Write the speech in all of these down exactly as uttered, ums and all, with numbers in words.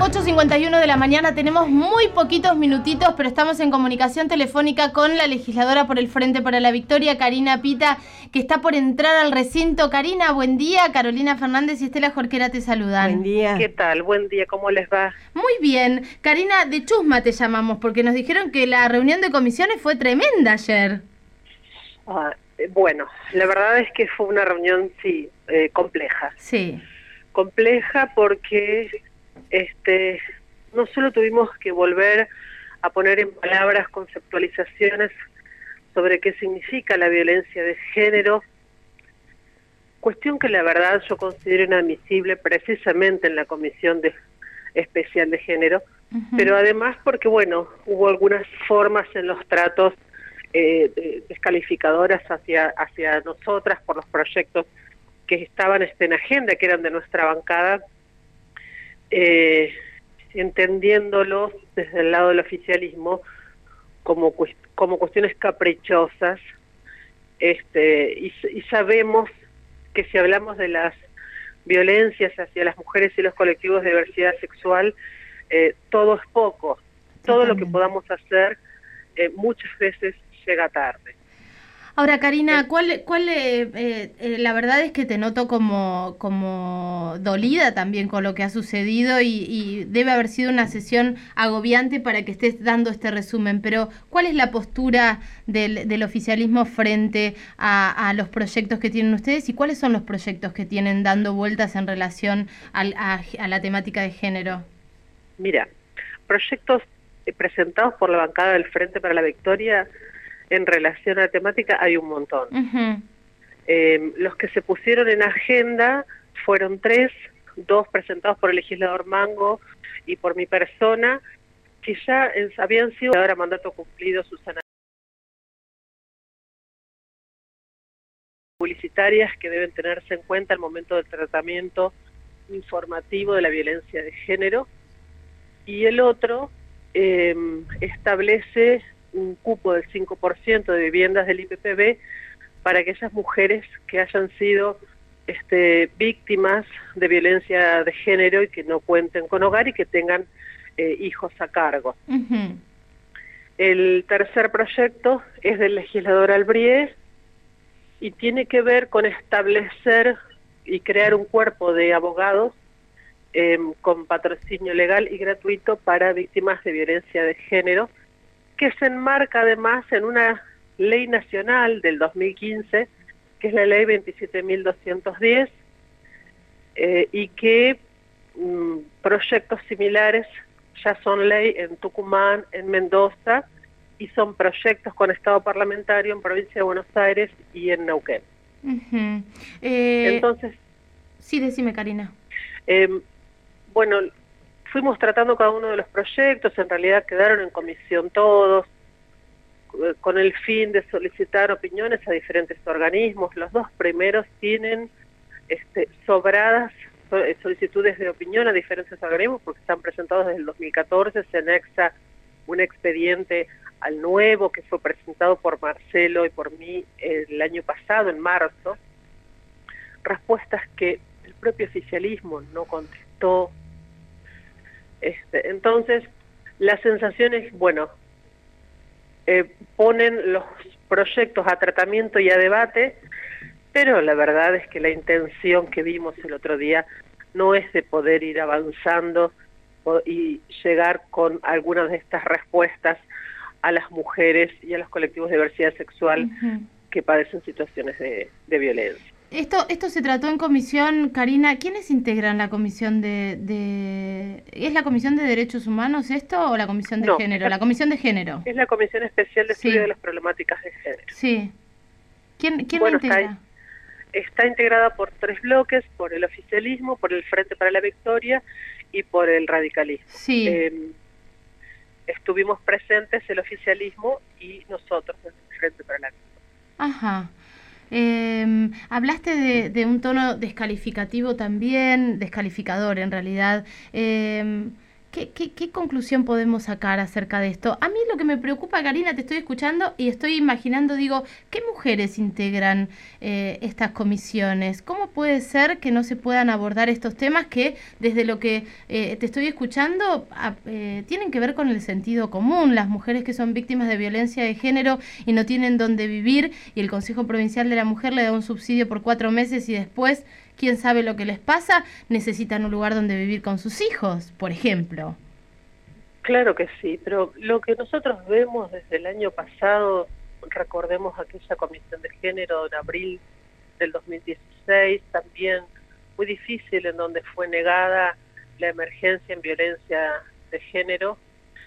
ocho cincuenta y uno de la mañana, tenemos muy poquitos minutitos, pero estamos en comunicación telefónica con la legisladora por el Frente para la Victoria, Karina Pita, que está por entrar al recinto. Karina, buen día. Carolina Fernández y Estela Jorquera te saludan. Buen día. ¿Qué tal? Buen día, ¿cómo les va? Muy bien. Karina, de Chusma te llamamos, porque nos dijeron que la reunión de comisiones fue tremenda ayer. Ah, eh, bueno, la verdad es que fue una reunión, sí, eh, compleja. Sí. Compleja porque este, no solo tuvimos que volver a poner en palabras conceptualizaciones sobre qué significa la violencia de género, cuestión que la verdad yo considero inadmisible precisamente en la Comisión de, Especial de Género, uh-huh. pero además porque, bueno, hubo algunas formas en los tratos eh, descalificadoras hacia, hacia nosotras por los proyectos que estaban este, en agenda, que eran de nuestra bancada, eh, entendiéndolos desde el lado del oficialismo como, como cuestiones caprichosas, este, y, y sabemos que si hablamos de las violencias hacia las mujeres y los colectivos de diversidad sexual, eh, todo es poco. Todo lo que podamos hacer eh, muchas veces llega tarde. Ahora, Karina, ¿cuál, cuál eh, eh, la verdad es que te noto como, como dolida también con lo que ha sucedido y, y debe haber sido una sesión agobiante para que estés dando este resumen, pero ¿cuál es la postura del, del oficialismo frente a, a los proyectos que tienen ustedes y cuáles son los proyectos que tienen dando vueltas en relación al, a, a la temática de género? Mira, proyectos eh, presentados por la bancada del Frente para la Victoria en relación a la temática hay un montón. Uh-huh. Eh, los que se pusieron en agenda fueron tres, dos presentados por el legislador Mango y por mi persona, que ya eh, habían sido ahora mandato cumplido Susana, publicitarias que deben tenerse en cuenta al momento del tratamiento informativo de la violencia de género, y el otro eh, establece un cupo del cinco por ciento de viviendas del I P P B para aquellas mujeres que hayan sido este, víctimas de violencia de género y que no cuenten con hogar y que tengan eh, hijos a cargo. Uh-huh. El tercer proyecto es del legislador Albrie y tiene que ver con establecer y crear un cuerpo de abogados eh, con patrocinio legal y gratuito para víctimas de violencia de género, que se enmarca además en una ley nacional del dos mil quince, que es la ley veintisiete mil doscientos diez, eh, y que mm, proyectos similares ya son ley en Tucumán, en Mendoza, y son proyectos con estado parlamentario en provincia de Buenos Aires y en Neuquén. Uh-huh. eh, Entonces... Sí, decime, Karina. Eh, bueno... Fuimos tratando cada uno de los proyectos, en realidad quedaron en comisión todos, con el fin de solicitar opiniones a diferentes organismos. Los dos primeros tienen este, sobradas solicitudes de opinión a diferentes organismos porque están presentados desde el dos mil catorce, se anexa un expediente al nuevo que fue presentado por Marcelo y por mí el año pasado, en marzo, respuestas que el propio oficialismo no contestó. Este, entonces, la sensación es, bueno, eh, ponen los proyectos a tratamiento y a debate, pero la verdad es que la intención que vimos el otro día no es de poder ir avanzando y llegar con algunas de estas respuestas a las mujeres y a los colectivos de diversidad sexual uh-huh. que padecen situaciones de, de violencia. Esto esto se trató en comisión, Karina. ¿Quiénes integran la comisión de, de... ¿Es la comisión de derechos humanos esto o la comisión de no, género? La, la comisión de género. Es la comisión especial de estudio sí. de las problemáticas de género. Sí. ¿Quién, quién bueno, la integra? Está, está integrada por tres bloques, por el oficialismo, por el Frente para la Victoria y por el radicalismo. Sí. Eh, estuvimos presentes el oficialismo y nosotros, el Frente para la Victoria. Ajá. Eh, hablaste de, de un tono descalificativo también, descalificador en realidad. Eh, ¿Qué, qué, ¿Qué conclusión podemos sacar acerca de esto? A mí lo que me preocupa, Karina, te estoy escuchando y estoy imaginando, digo, ¿qué mujeres integran eh, estas comisiones? ¿Cómo puede ser que no se puedan abordar estos temas que, desde lo que eh, te estoy escuchando, a, eh, tienen que ver con el sentido común? Las mujeres que son víctimas de violencia de género y no tienen dónde vivir, y el Consejo Provincial de la Mujer le da un subsidio por cuatro meses y después, quién sabe lo que les pasa, necesitan un lugar donde vivir con sus hijos, por ejemplo. Claro que sí, pero lo que nosotros vemos desde el año pasado, recordemos aquella comisión de género en abril del dos mil dieciséis, también muy difícil, en donde fue negada la emergencia en violencia de género,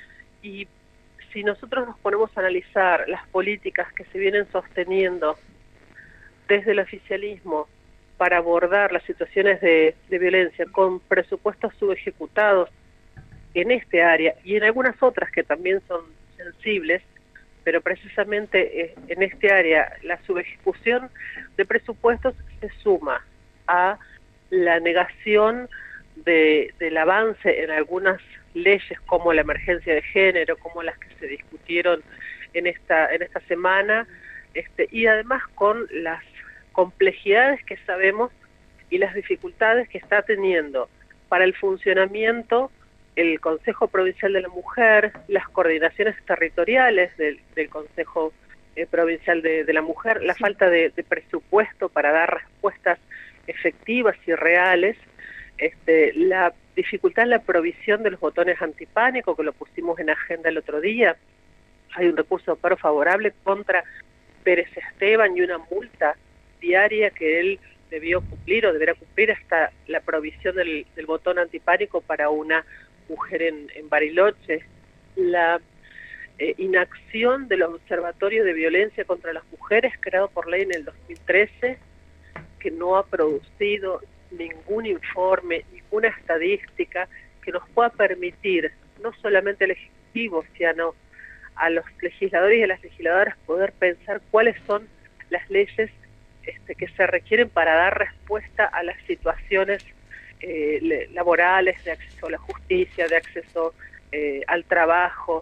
y si nosotros nos ponemos a analizar las políticas que se vienen sosteniendo desde el oficialismo para abordar las situaciones de, de violencia con presupuestos subejecutados en este área y en algunas otras que también son sensibles, pero precisamente eh, en este área la subejecución de presupuestos se suma a la negación de, del avance en algunas leyes como la emergencia de género, como las que se discutieron en esta, en esta semana, este, y además con las complejidades que sabemos y las dificultades que está teniendo para el funcionamiento el Consejo Provincial de la Mujer, las coordinaciones territoriales del, del Consejo eh, Provincial de, de la Mujer, la sí. falta de, de presupuesto para dar respuestas efectivas y reales, este, la dificultad en la provisión de los botones antipánico, que lo pusimos en agenda el otro día. Hay un recurso de amparo favorable contra Pérez Esteban y una multa diaria que él debió cumplir o deberá cumplir hasta la provisión del, del botón antipánico para una mujer en, en Bariloche. La eh, inacción del Observatorio de Violencia contra las Mujeres, creado por ley en el dos mil trece, que no ha producido ningún informe, ninguna estadística que nos pueda permitir, no solamente al Ejecutivo, sino a los legisladores y a las legisladoras, poder pensar cuáles son las leyes este, que se requieren para dar respuesta a las situaciones eh, laborales, de acceso a la justicia, de acceso eh, al trabajo,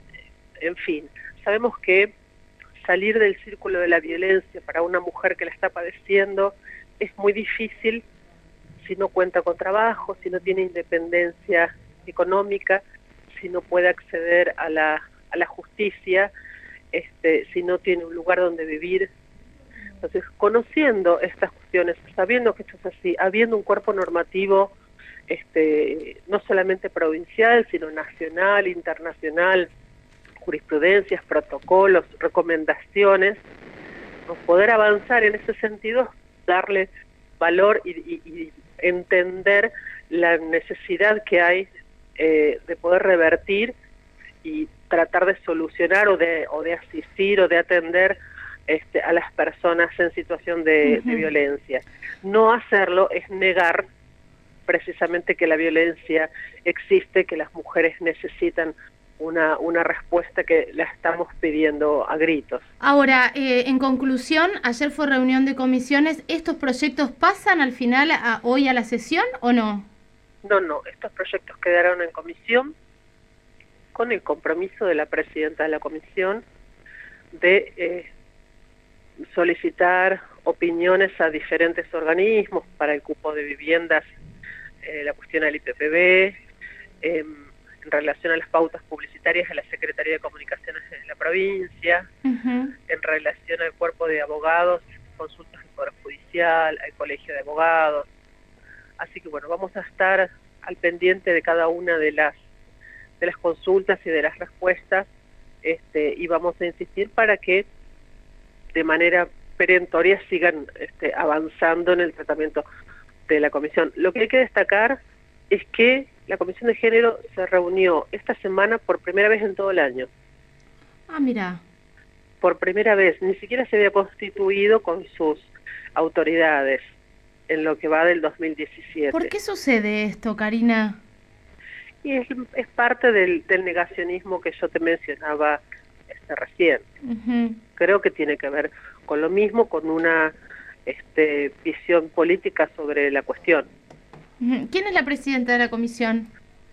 en fin. Sabemos que salir del círculo de la violencia para una mujer que la está padeciendo es muy difícil si no cuenta con trabajo, si no tiene independencia económica, si no puede acceder a la, a la justicia, este, si no tiene un lugar donde vivir. Entonces, conociendo estas cuestiones, sabiendo que esto es así, habiendo un cuerpo normativo este, no solamente provincial, sino nacional, internacional, jurisprudencias, protocolos, recomendaciones, poder avanzar en ese sentido, darle valor y, y, y entender la necesidad que hay eh, de poder revertir y tratar de solucionar o de, o de asistir o de atender este, a las personas en situación de, uh-huh. de violencia. No hacerlo es negar precisamente que la violencia existe, que las mujeres necesitan Una, una respuesta que la estamos pidiendo a gritos. Ahora, eh, en conclusión, ayer fue reunión de comisiones. ¿Estos proyectos pasan al final a, hoy a la sesión o no? No, no. Estos proyectos quedaron en comisión con el compromiso de la presidenta de la comisión de eh, solicitar opiniones a diferentes organismos para el cupo de viviendas, eh, la cuestión del I P P B, eh, en relación a las pautas publicitarias de la Secretaría de Comunicaciones de la provincia, uh-huh. en relación al cuerpo de abogados, consultas del Poder Judicial, al Colegio de Abogados. Así que bueno, vamos a estar al pendiente de cada una de las de las consultas y de las respuestas, este, y vamos a insistir para que de manera perentoria sigan este, avanzando en el tratamiento de la comisión. Lo que hay que destacar es que la Comisión de Género se reunió esta semana por primera vez en todo el año. Ah, mira. Por primera vez, ni siquiera se había constituido con sus autoridades en lo que va del dos mil diecisiete. ¿Por qué sucede esto, Karina? Y es, es parte del, del negacionismo que yo te mencionaba este, recién. Uh-huh. Creo que tiene que ver con lo mismo, con una este, visión política sobre la cuestión. ¿Quién es la presidenta de la comisión?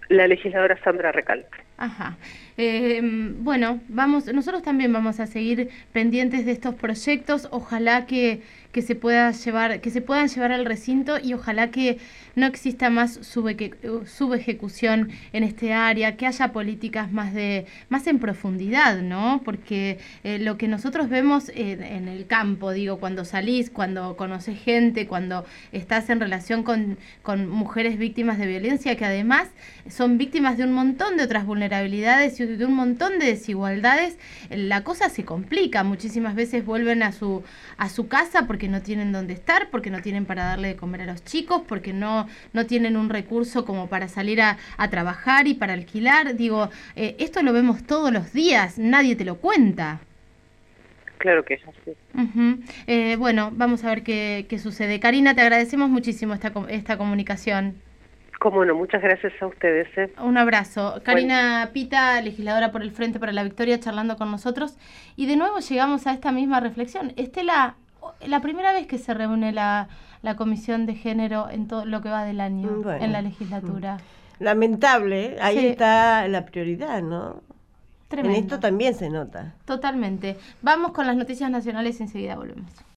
la legisladora Sandra Recalde. Ajá. Eh, bueno, vamos, nosotros también vamos a seguir pendientes de estos proyectos. Ojalá que, que se pueda llevar, que se puedan llevar al recinto y ojalá que no exista más subejecución en este área, que haya políticas más de, más en profundidad, ¿no? Porque eh, lo que nosotros vemos en, en el campo, digo, cuando salís, cuando conoces gente, cuando estás en relación con, con mujeres víctimas de violencia, que además son víctimas de un montón de otras vulnerabilidades y de un montón de desigualdades, la cosa se complica. Muchísimas veces vuelven a su a su casa porque no tienen dónde estar, porque no tienen para darle de comer a los chicos, porque no no tienen un recurso como para salir a, a trabajar y para alquilar. Digo, eh, esto lo vemos todos los días, nadie te lo cuenta. Claro que es así. Uh-huh. Eh, bueno, vamos a ver qué, qué sucede. Karina, te agradecemos muchísimo esta, esta comunicación. Cómo no, muchas gracias a ustedes. ¿eh? Un abrazo. Karina Pita, legisladora por el Frente para la Victoria, charlando con nosotros. Y de nuevo llegamos a esta misma reflexión. Estela, la primera vez que se reúne la, la Comisión de Género en todo lo que va del año, bueno, en la legislatura. Lamentable, ahí sí. Está la prioridad, ¿no? Tremendo. En esto también se nota. Totalmente. Vamos con las noticias nacionales y enseguida volvemos.